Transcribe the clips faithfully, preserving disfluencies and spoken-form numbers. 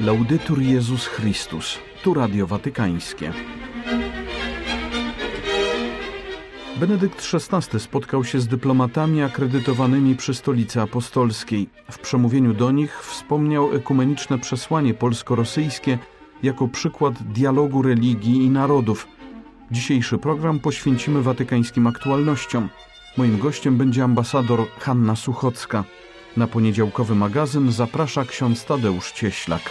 Laudetur Jezus Chrystus. Tu Radio Watykańskie. Benedykt szesnasty spotkał się z dyplomatami akredytowanymi przy Stolicy Apostolskiej. W przemówieniu do nich wspomniał ekumeniczne przesłanie polsko-rosyjskie jako przykład dialogu religii i narodów. Dzisiejszy program poświęcimy watykańskim aktualnościom. Moim gościem będzie ambasador Hanna Suchocka. Na poniedziałkowy magazyn zaprasza ksiądz Tadeusz Cieślak.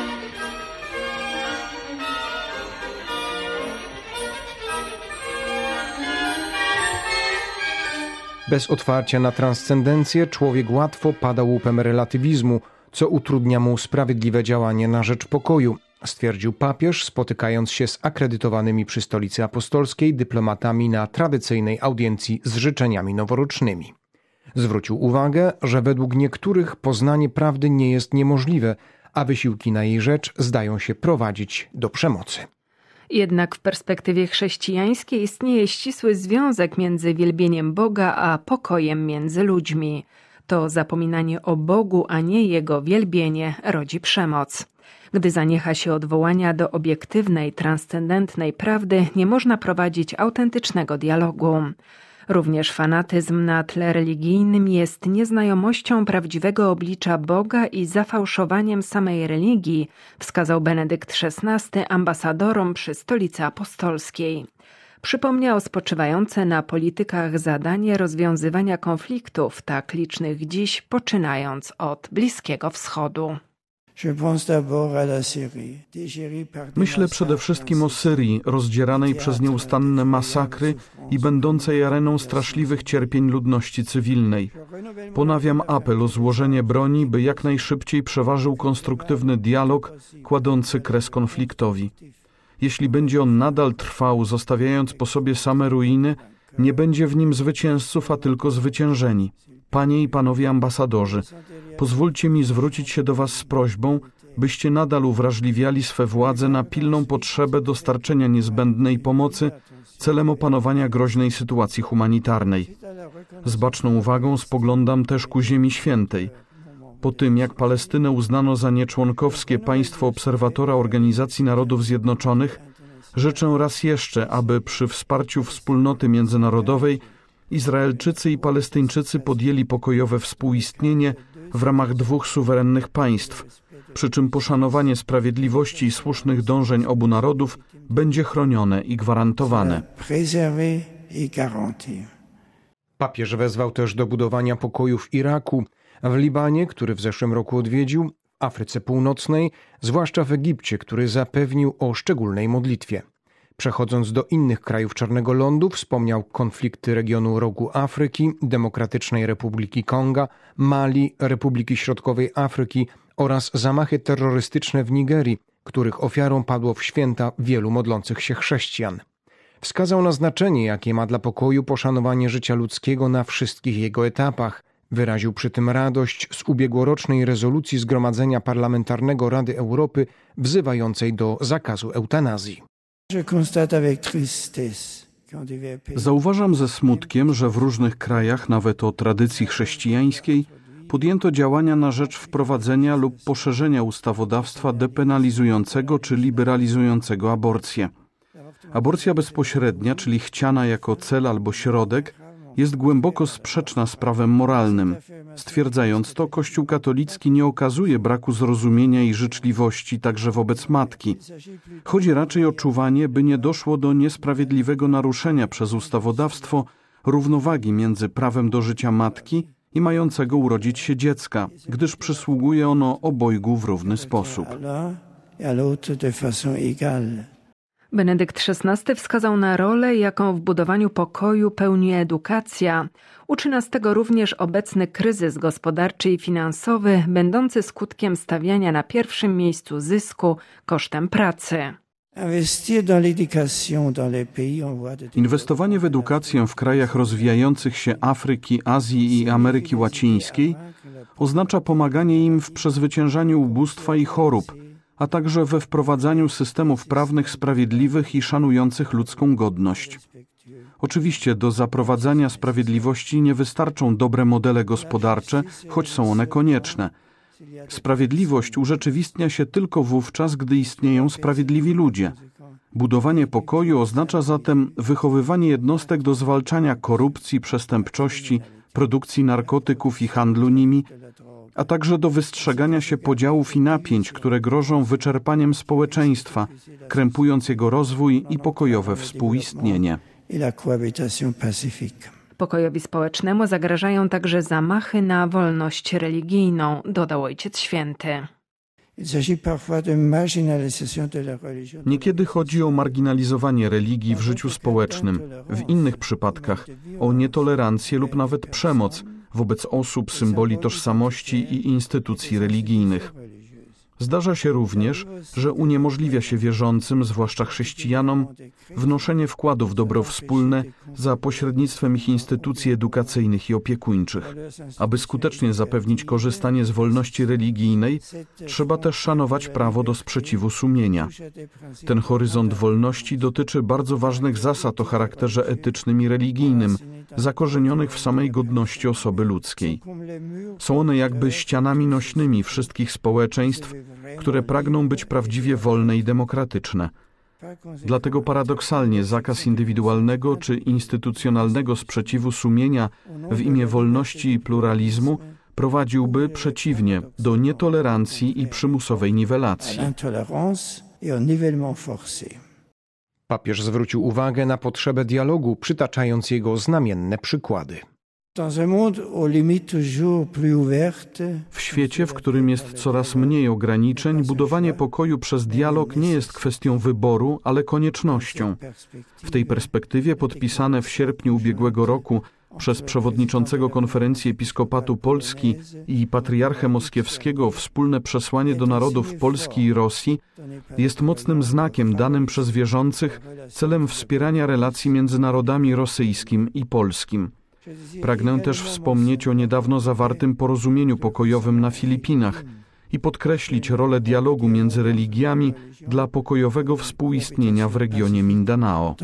Bez otwarcia na transcendencję człowiek łatwo pada łupem relatywizmu, co utrudnia mu sprawiedliwe działanie na rzecz pokoju, stwierdził papież, spotykając się z akredytowanymi przy Stolicy Apostolskiej dyplomatami na tradycyjnej audiencji z życzeniami noworocznymi. Zwrócił uwagę, że według niektórych poznanie prawdy nie jest niemożliwe, a wysiłki na jej rzecz zdają się prowadzić do przemocy. Jednak w perspektywie chrześcijańskiej istnieje ścisły związek między wielbieniem Boga a pokojem między ludźmi. To zapominanie o Bogu, a nie Jego wielbienie rodzi przemoc. Gdy zaniecha się odwołania do obiektywnej, transcendentnej prawdy, nie można prowadzić autentycznego dialogu. Również fanatyzm na tle religijnym jest nieznajomością prawdziwego oblicza Boga i zafałszowaniem samej religii, wskazał Benedykt szesnasty ambasadorom przy Stolicy Apostolskiej. Przypomniał spoczywające na politykach zadanie rozwiązywania konfliktów, tak licznych dziś, poczynając od Bliskiego Wschodu. Myślę przede wszystkim o Syrii, rozdzieranej przez nieustanne masakry i będącej areną straszliwych cierpień ludności cywilnej. Ponawiam apel o złożenie broni, by jak najszybciej przeważył konstruktywny dialog kładący kres konfliktowi. Jeśli będzie on nadal trwał, zostawiając po sobie same ruiny, nie będzie w nim zwycięzców, a tylko zwyciężeni. Panie i panowie ambasadorzy, pozwólcie mi zwrócić się do was z prośbą, byście nadal uwrażliwiali swe władze na pilną potrzebę dostarczenia niezbędnej pomocy celem opanowania groźnej sytuacji humanitarnej. Z baczną uwagą spoglądam też ku Ziemi Świętej. Po tym, jak Palestynę uznano za nieczłonkowskie państwo obserwatora Organizacji Narodów Zjednoczonych, życzę raz jeszcze, aby przy wsparciu wspólnoty międzynarodowej Izraelczycy i Palestyńczycy podjęli pokojowe współistnienie w ramach dwóch suwerennych państw, przy czym poszanowanie sprawiedliwości i słusznych dążeń obu narodów będzie chronione i gwarantowane. Papież wezwał też do budowania pokoju w Iraku, w Libanie, który w zeszłym roku odwiedził, w Afryce Północnej, zwłaszcza w Egipcie, który zapewnił o szczególnej modlitwie. Przechodząc do innych krajów Czarnego Lądu, wspomniał konflikty regionu Rogu Afryki, Demokratycznej Republiki Konga, Mali, Republiki Środkowej Afryki oraz zamachy terrorystyczne w Nigerii, których ofiarą padło w święta wielu modlących się chrześcijan. Wskazał na znaczenie, jakie ma dla pokoju poszanowanie życia ludzkiego na wszystkich jego etapach. Wyraził przy tym radość z ubiegłorocznej rezolucji Zgromadzenia Parlamentarnego Rady Europy wzywającej do zakazu eutanazji. Zauważam ze smutkiem, że w różnych krajach, nawet o tradycji chrześcijańskiej, podjęto działania na rzecz wprowadzenia lub poszerzenia ustawodawstwa depenalizującego czy liberalizującego aborcję. Aborcja bezpośrednia, czyli chciana jako cel albo środek, jest głęboko sprzeczna z prawem moralnym. Stwierdzając to, Kościół katolicki nie okazuje braku zrozumienia i życzliwości także wobec matki. Chodzi raczej o czuwanie, by nie doszło do niesprawiedliwego naruszenia przez ustawodawstwo równowagi między prawem do życia matki i mającego urodzić się dziecka, gdyż przysługuje ono obojgu w równy sposób. Benedykt szesnasty wskazał na rolę, jaką w budowaniu pokoju pełni edukacja. Uczy nas tego również obecny kryzys gospodarczy i finansowy, będący skutkiem stawiania na pierwszym miejscu zysku kosztem pracy. Inwestowanie w edukację w krajach rozwijających się Afryki, Azji i Ameryki Łacińskiej oznacza pomaganie im w przezwyciężaniu ubóstwa i chorób, a także we wprowadzaniu systemów prawnych sprawiedliwych i szanujących ludzką godność. Oczywiście do zaprowadzania sprawiedliwości nie wystarczą dobre modele gospodarcze, choć są one konieczne. Sprawiedliwość urzeczywistnia się tylko wówczas, gdy istnieją sprawiedliwi ludzie. Budowanie pokoju oznacza zatem wychowywanie jednostek do zwalczania korupcji, przestępczości, produkcji narkotyków i handlu nimi, a także do wystrzegania się podziałów i napięć, które grożą wyczerpaniem społeczeństwa, krępując jego rozwój i pokojowe współistnienie. Pokojowi społecznemu zagrażają także zamachy na wolność religijną, dodał Ojciec Święty. Niekiedy chodzi o marginalizowanie religii w życiu społecznym, w innych przypadkach o nietolerancję lub nawet przemoc wobec osób, symboli tożsamości i instytucji religijnych. Zdarza się również, że uniemożliwia się wierzącym, zwłaszcza chrześcijanom, wnoszenie wkładów w dobro wspólne za pośrednictwem ich instytucji edukacyjnych i opiekuńczych. Aby skutecznie zapewnić korzystanie z wolności religijnej, trzeba też szanować prawo do sprzeciwu sumienia. Ten horyzont wolności dotyczy bardzo ważnych zasad o charakterze etycznym i religijnym, zakorzenionych w samej godności osoby ludzkiej. Są one jakby ścianami nośnymi wszystkich społeczeństw, które pragną być prawdziwie wolne i demokratyczne. Dlatego paradoksalnie zakaz indywidualnego czy instytucjonalnego sprzeciwu sumienia w imię wolności i pluralizmu prowadziłby przeciwnie do nietolerancji i przymusowej niwelacji. Papież zwrócił uwagę na potrzebę dialogu, przytaczając jego znamienne przykłady. W świecie, w którym jest coraz mniej ograniczeń, budowanie pokoju przez dialog nie jest kwestią wyboru, ale koniecznością. W tej perspektywie podpisane w sierpniu ubiegłego roku przez przewodniczącego Konferencji Episkopatu Polski i patriarchę moskiewskiego wspólne przesłanie do narodów Polski i Rosji jest mocnym znakiem danym przez wierzących celem wspierania relacji między narodami rosyjskim i polskim. Pragnę też wspomnieć o niedawno zawartym porozumieniu pokojowym na Filipinach i podkreślić rolę dialogu między religiami dla pokojowego współistnienia w regionie Mindanao.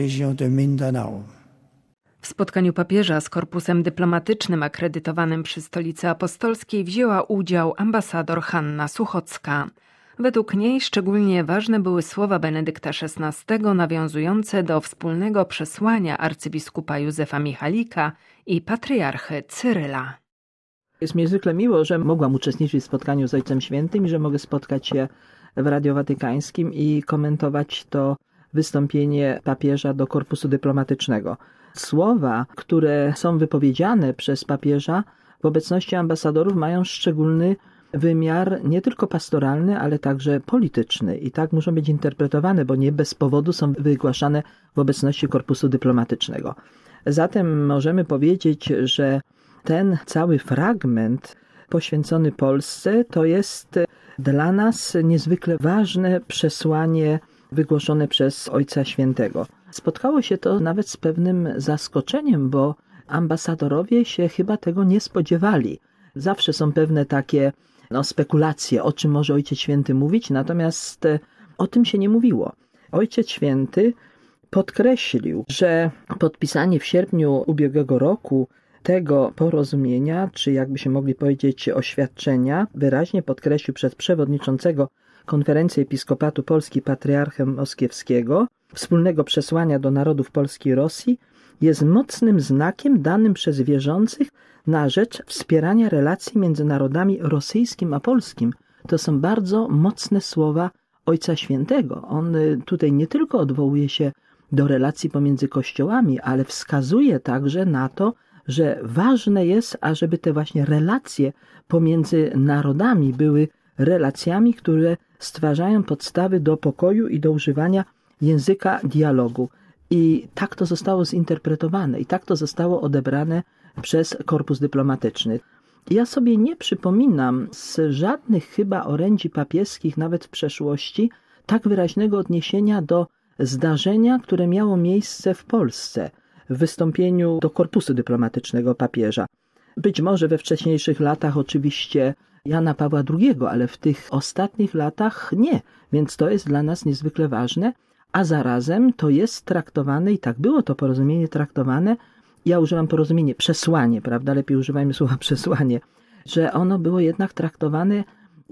W spotkaniu papieża z korpusem dyplomatycznym akredytowanym przy Stolicy Apostolskiej wzięła udział ambasador Hanna Suchocka. Według niej szczególnie ważne były słowa Benedykta szesnastego nawiązujące do wspólnego przesłania arcybiskupa Józefa Michalika i patriarchy Cyryla. Jest mi niezwykle miło, że mogłam uczestniczyć w spotkaniu z Ojcem Świętym i że mogę spotkać się w Radiu Watykańskim i komentować to wystąpienie papieża do korpusu dyplomatycznego. Słowa, które są wypowiedziane przez papieża w obecności ambasadorów, mają szczególny wymiar nie tylko pastoralny, ale także polityczny i tak muszą być interpretowane, bo nie bez powodu są wygłaszane w obecności korpusu dyplomatycznego. Zatem możemy powiedzieć, że ten cały fragment poświęcony Polsce to jest dla nas niezwykle ważne przesłanie wygłoszone przez Ojca Świętego. Spotkało się to nawet z pewnym zaskoczeniem, bo ambasadorowie się chyba tego nie spodziewali. Zawsze są pewne takie no, spekulacje, o czym może Ojciec Święty mówić, natomiast o tym się nie mówiło. Ojciec Święty podkreślił, że podpisanie w sierpniu ubiegłego roku tego porozumienia, czy jakby się mogli powiedzieć oświadczenia, wyraźnie podkreślił przez przewodniczącego Konferencji Episkopatu Polski patriarchę moskiewskiego, wspólnego przesłania do narodów Polski i Rosji, jest mocnym znakiem danym przez wierzących na rzecz wspierania relacji między narodami rosyjskim a polskim. To są bardzo mocne słowa Ojca Świętego. On tutaj nie tylko odwołuje się do relacji pomiędzy kościołami, ale wskazuje także na to, że ważne jest, ażeby te właśnie relacje pomiędzy narodami były relacjami, które stwarzają podstawy do pokoju i do używania języka dialogu. I tak to zostało zinterpretowane i tak to zostało odebrane przez korpus dyplomatyczny. Ja sobie nie przypominam z żadnych chyba orędzi papieskich, nawet w przeszłości, tak wyraźnego odniesienia do zdarzenia, które miało miejsce w Polsce w wystąpieniu do korpusu dyplomatycznego papieża. Być może we wcześniejszych latach oczywiście Jana Pawła drugiego, ale w tych ostatnich latach nie, więc to jest dla nas niezwykle ważne, a zarazem to jest traktowane i tak było to porozumienie traktowane, ja używam porozumienie, przesłanie, prawda, lepiej używajmy słowa przesłanie, że ono było jednak traktowane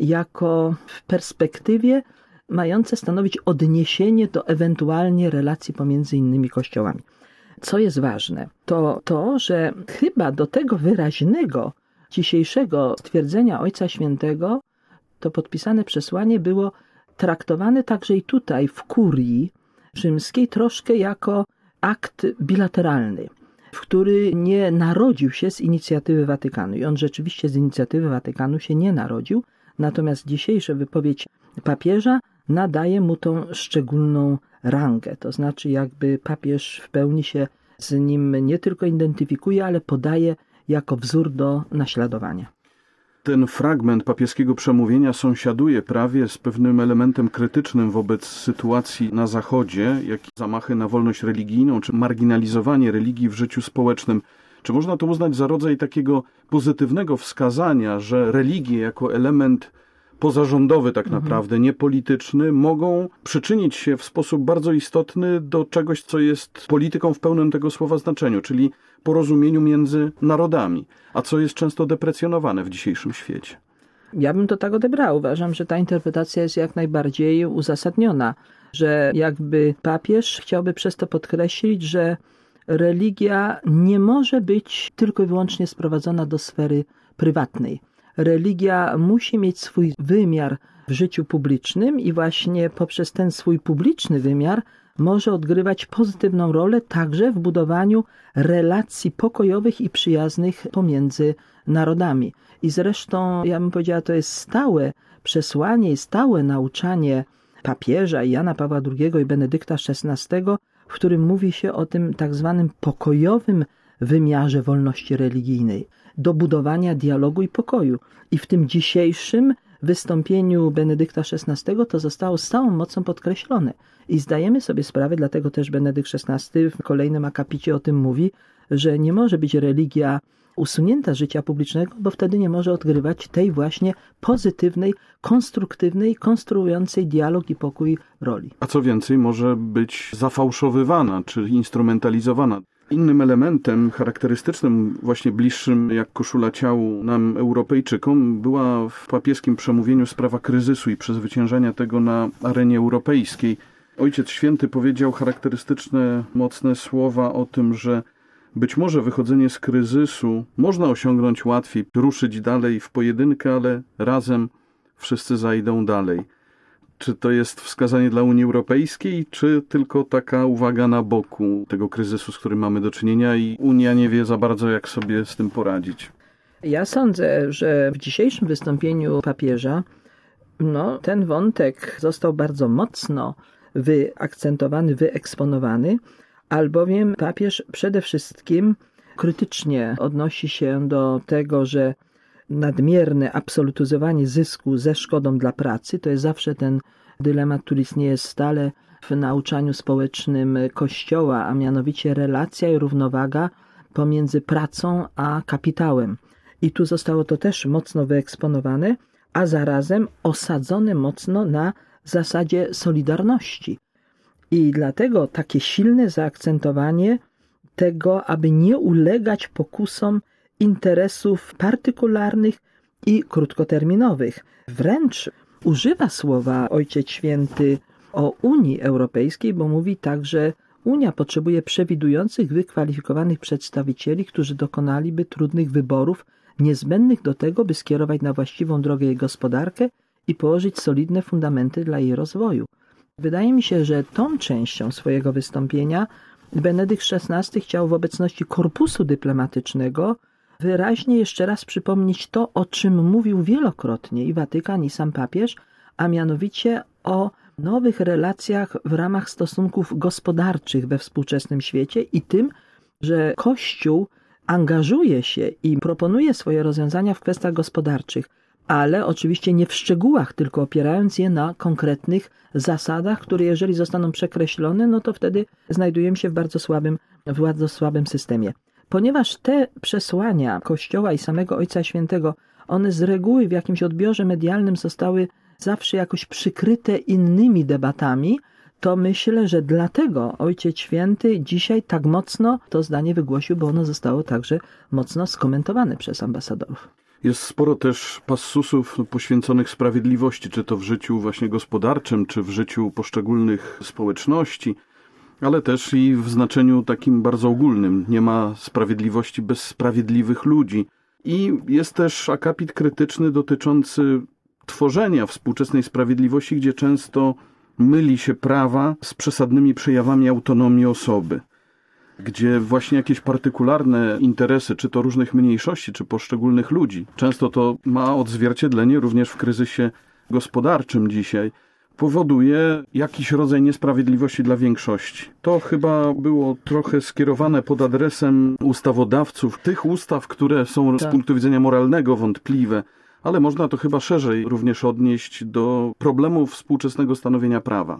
jako w perspektywie mające stanowić odniesienie do ewentualnie relacji pomiędzy innymi kościołami. Co jest ważne, to to, że chyba do tego wyraźnego dzisiejszego stwierdzenia Ojca Świętego to podpisane przesłanie było traktowane także i tutaj w kurii rzymskiej troszkę jako akt bilateralny, w który nie narodził się z inicjatywy Watykanu. I on rzeczywiście z inicjatywy Watykanu się nie narodził, natomiast dzisiejsza wypowiedź papieża nadaje mu tą szczególną rangę. To znaczy jakby papież w pełni się z nim nie tylko identyfikuje, ale podaje jako wzór do naśladowania. Ten fragment papieskiego przemówienia sąsiaduje prawie z pewnym elementem krytycznym wobec sytuacji na Zachodzie, jak i zamachy na wolność religijną, czy marginalizowanie religii w życiu społecznym. Czy można to uznać za rodzaj takiego pozytywnego wskazania, że religie jako element pozarządowy tak naprawdę, mhm. niepolityczny, mogą przyczynić się w sposób bardzo istotny do czegoś, co jest polityką w pełnym tego słowa znaczeniu, czyli porozumieniu między narodami, a co jest często deprecjonowane w dzisiejszym świecie? Ja bym to tak odebrał. Uważam, że ta interpretacja jest jak najbardziej uzasadniona, że jakby papież chciałby przez to podkreślić, że religia nie może być tylko i wyłącznie sprowadzona do sfery prywatnej. Religia musi mieć swój wymiar w życiu publicznym i właśnie poprzez ten swój publiczny wymiar może odgrywać pozytywną rolę także w budowaniu relacji pokojowych i przyjaznych pomiędzy narodami. I zresztą, ja bym powiedziała, to jest stałe przesłanie i stałe nauczanie papieża Jana Pawła drugiego i Benedykta szesnastego, w którym mówi się o tym tak zwanym pokojowym wymiarze wolności religijnej, do budowania dialogu i pokoju. I w tym dzisiejszym wystąpieniu Benedykta szesnastego to zostało z całą mocą podkreślone. I zdajemy sobie sprawę, dlatego też Benedykt szesnasty w kolejnym akapicie o tym mówi, że nie może być religia usunięta z życia publicznego, bo wtedy nie może odgrywać tej właśnie pozytywnej, konstruktywnej, konstruującej dialog i pokój roli. A co więcej, może być zafałszowywana, czy instrumentalizowana. Innym elementem charakterystycznym, właśnie bliższym jak koszula ciału nam, Europejczykom, była w papieskim przemówieniu sprawa kryzysu i przezwyciężania tego na arenie europejskiej. Ojciec Święty powiedział charakterystyczne, mocne słowa o tym, że być może wychodzenie z kryzysu można osiągnąć łatwiej, ruszyć dalej w pojedynkę, ale razem wszyscy zajdą dalej. Czy to jest wskazanie dla Unii Europejskiej, czy tylko taka uwaga na boku tego kryzysu, z którym mamy do czynienia i Unia nie wie za bardzo, jak sobie z tym poradzić? Ja sądzę, że w dzisiejszym wystąpieniu papieża no, ten wątek został bardzo mocno wyakcentowany, wyeksponowany, albowiem papież przede wszystkim krytycznie odnosi się do tego, że nadmierne absolutyzowanie zysku ze szkodą dla pracy, to jest zawsze ten dylemat, który istnieje stale w nauczaniu społecznym Kościoła, a mianowicie relacja i równowaga pomiędzy pracą a kapitałem. I tu zostało to też mocno wyeksponowane, a zarazem osadzone mocno na zasadzie solidarności. I dlatego takie silne zaakcentowanie tego, aby nie ulegać pokusom interesów partykularnych i krótkoterminowych. Wręcz używa słowa Ojciec Święty o Unii Europejskiej, bo mówi tak, że Unia potrzebuje przewidujących, wykwalifikowanych przedstawicieli, którzy dokonaliby trudnych wyborów, niezbędnych do tego, by skierować na właściwą drogę jej gospodarkę i położyć solidne fundamenty dla jej rozwoju. Wydaje mi się, że tą częścią swojego wystąpienia Benedykt szesnasty chciał w obecności korpusu dyplomatycznego wyraźnie jeszcze raz przypomnieć to, o czym mówił wielokrotnie i Watykan, i sam papież, a mianowicie o nowych relacjach w ramach stosunków gospodarczych we współczesnym świecie i tym, że Kościół angażuje się i proponuje swoje rozwiązania w kwestiach gospodarczych, ale oczywiście nie w szczegółach, tylko opierając je na konkretnych zasadach, które jeżeli zostaną przekreślone, no to wtedy znajdujemy się w bardzo słabym, w bardzo słabym systemie. Ponieważ te przesłania Kościoła i samego Ojca Świętego, one z reguły w jakimś odbiorze medialnym zostały zawsze jakoś przykryte innymi debatami, to myślę, że dlatego Ojciec Święty dzisiaj tak mocno to zdanie wygłosił, bo ono zostało także mocno skomentowane przez ambasadorów. Jest sporo też passusów poświęconych sprawiedliwości, czy to w życiu właśnie gospodarczym, czy w życiu poszczególnych społeczności, ale też i w znaczeniu takim bardzo ogólnym. Nie ma sprawiedliwości bez sprawiedliwych ludzi. I jest też akapit krytyczny dotyczący tworzenia współczesnej sprawiedliwości, gdzie często myli się prawa z przesadnymi przejawami autonomii osoby, gdzie właśnie jakieś partykularne interesy, czy to różnych mniejszości, czy poszczególnych ludzi, często to ma odzwierciedlenie również w kryzysie gospodarczym dzisiaj, powoduje jakiś rodzaj niesprawiedliwości dla większości. To chyba było trochę skierowane pod adresem ustawodawców, tych ustaw, które są z punktu widzenia moralnego wątpliwe, ale można to chyba szerzej również odnieść do problemów współczesnego stanowienia prawa.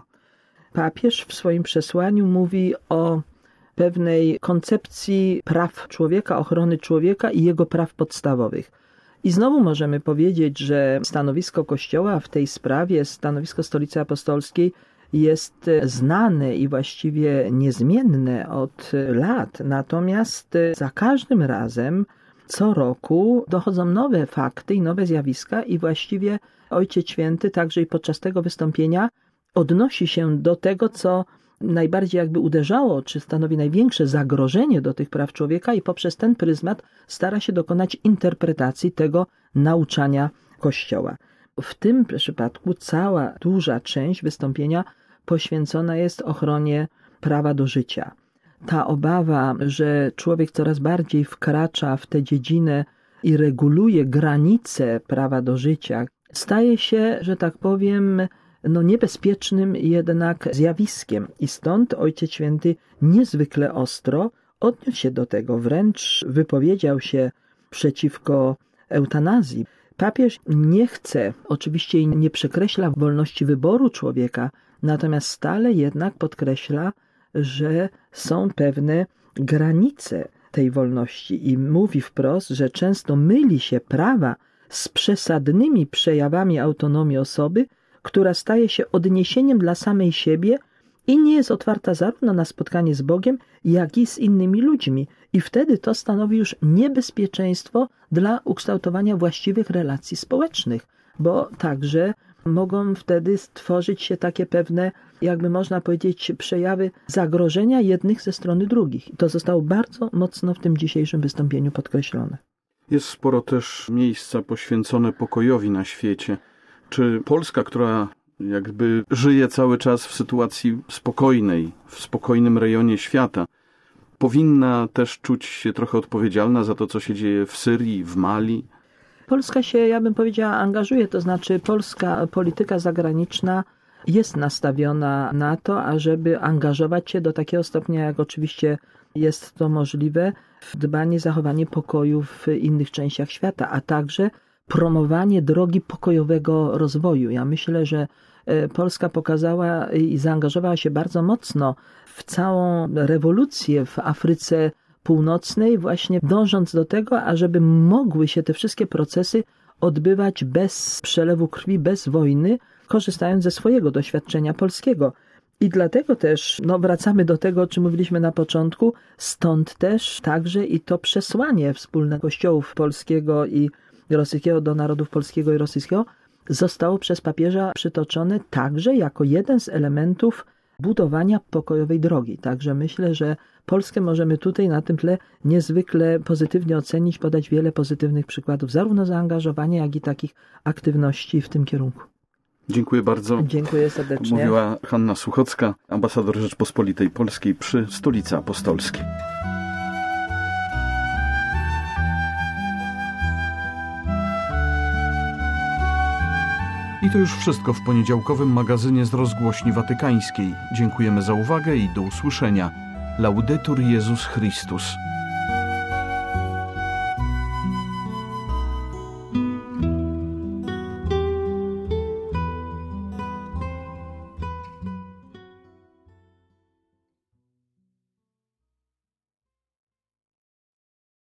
Papież w swoim przesłaniu mówi o pewnej koncepcji praw człowieka, ochrony człowieka i jego praw podstawowych. I znowu możemy powiedzieć, że stanowisko Kościoła w tej sprawie, stanowisko Stolicy Apostolskiej jest znane i właściwie niezmienne od lat. Natomiast za każdym razem, co roku dochodzą nowe fakty i nowe zjawiska i właściwie Ojciec Święty także i podczas tego wystąpienia odnosi się do tego, co najbardziej jakby uderzało, czy stanowi największe zagrożenie do tych praw człowieka i poprzez ten pryzmat stara się dokonać interpretacji tego nauczania Kościoła. W tym przypadku cała duża część wystąpienia poświęcona jest ochronie prawa do życia. Ta obawa, że człowiek coraz bardziej wkracza w tę dziedzinę i reguluje granice prawa do życia, staje się, że tak powiem, no niebezpiecznym jednak zjawiskiem. I stąd Ojciec Święty niezwykle ostro odniósł się do tego, wręcz wypowiedział się przeciwko eutanazji. Papież nie chce, oczywiście nie przekreśla wolności wyboru człowieka, natomiast stale jednak podkreśla, że są pewne granice tej wolności i mówi wprost, że często myli się prawa z przesadnymi przejawami autonomii osoby, która staje się odniesieniem dla samej siebie i nie jest otwarta zarówno na spotkanie z Bogiem, jak i z innymi ludźmi. I wtedy to stanowi już niebezpieczeństwo dla ukształtowania właściwych relacji społecznych, bo także mogą wtedy stworzyć się takie pewne, jakby można powiedzieć, przejawy zagrożenia jednych ze strony drugich. I to zostało bardzo mocno w tym dzisiejszym wystąpieniu podkreślone. Jest sporo też miejsca poświęcone pokojowi na świecie. Czy Polska, która jakby żyje cały czas w sytuacji spokojnej, w spokojnym rejonie świata, powinna też czuć się trochę odpowiedzialna za to, co się dzieje w Syrii, w Mali? Polska się, ja bym powiedziała, angażuje, to znaczy polska polityka zagraniczna jest nastawiona na to, ażeby angażować się do takiego stopnia, jak oczywiście jest to możliwe, w dbanie, zachowanie pokoju w innych częściach świata, a także promowanie drogi pokojowego rozwoju. Ja myślę, że Polska pokazała i zaangażowała się bardzo mocno w całą rewolucję w Afryce Północnej, właśnie dążąc do tego, ażeby mogły się te wszystkie procesy odbywać bez przelewu krwi, bez wojny, korzystając ze swojego doświadczenia polskiego. I dlatego też no, wracamy do tego, o czym mówiliśmy na początku, stąd też także i to przesłanie wspólne Kościołów polskiego i rosyjskiego do narodów polskiego i rosyjskiego zostało przez papieża przytoczone także jako jeden z elementów budowania pokojowej drogi. Także myślę, że Polskę możemy tutaj na tym tle niezwykle pozytywnie ocenić, podać wiele pozytywnych przykładów, zarówno zaangażowania, jak i takich aktywności w tym kierunku. Dziękuję bardzo. Dziękuję serdecznie. Mówiła Hanna Suchocka, ambasador Rzeczpospolitej Polskiej przy Stolicy Apostolskiej. I to już wszystko w poniedziałkowym magazynie z Rozgłośni Watykańskiej. Dziękujemy za uwagę i do usłyszenia. Laudetur Jezus Chrystus.